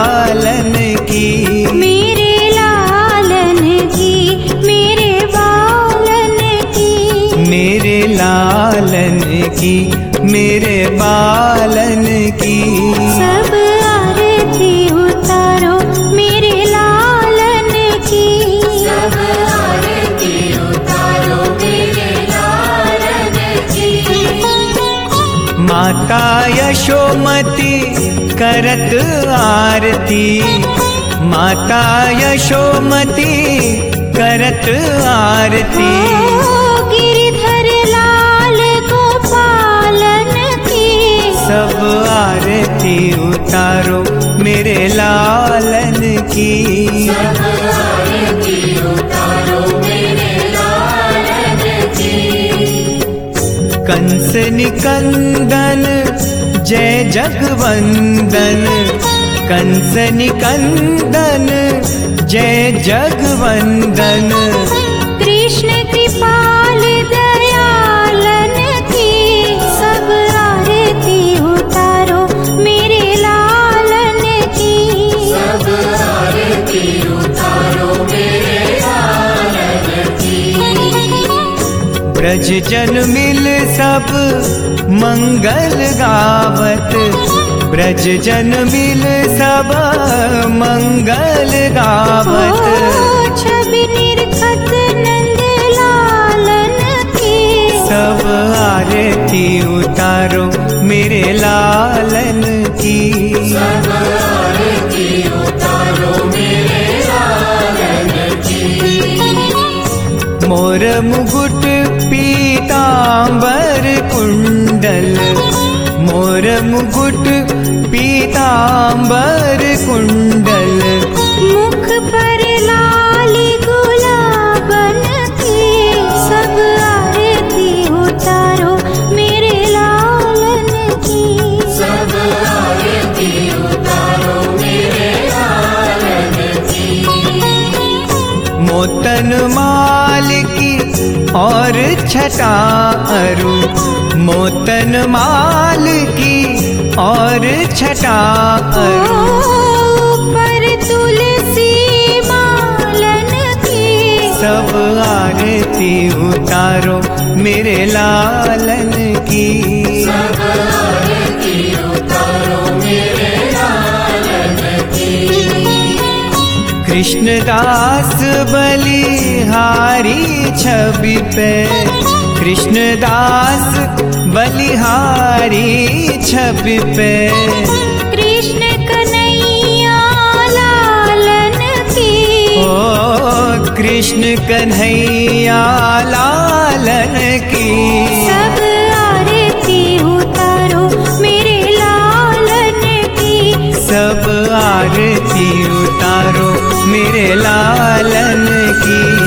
लालन की, मेरे लालन की, मेरे बालन की, मेरे लालन की, मेरे बालन की। सब आरती उतारो मेरे लालन की, सब आरती उतारो मेरे लालन की। माता यशोमती करत आरती, माता यशोमती करत आरती। गिरधर लाल गोपालन की, सब आरती उतारो मेरे लालन की, सब आरती उतारो मेरे लालन की। कंस निकंदन जय जगवंदन, कंस निकंदन जय जगवंदन। कृष्ण कृपाल दयालन की, सब आरती उतारो मेरे लालन की, सब आरती उतारो मेरे लालन की। ब्रज जन मिल सब मंगल गावत, ब्रज जन मिल सब मंगल गावत। छवि निरखत नंद लालन की, सब आरती उतारो मेरे लालन की, सब आरती उतारो मेरे लालन की। मोर मुकुट पीतांबर कुंडल, मोर मुकुट पीतांबर कुंडल। मुख पर लाली गुलाबन की, सब आरती उतारो मेरे लालन की, सब आरती उतारो मेरे लालन की। मोतन माल की और छटा अरु, मोतन माल की और छटा अरु। ऊपर तुलसी मालन की, सब आरती उतारो मेरे लालन की, सब आरती उतारो मेरे लालन की। कृष्णदास बलिहारी छवि पे, कृष्णदास बलिहारी छवि पे। कृष्ण कन्हैया लालन की, ओ कृष्ण कन्हैया लालन की। सब आरती उतारो मेरे लालन की, सब आरती उतारो मेरे लालन की।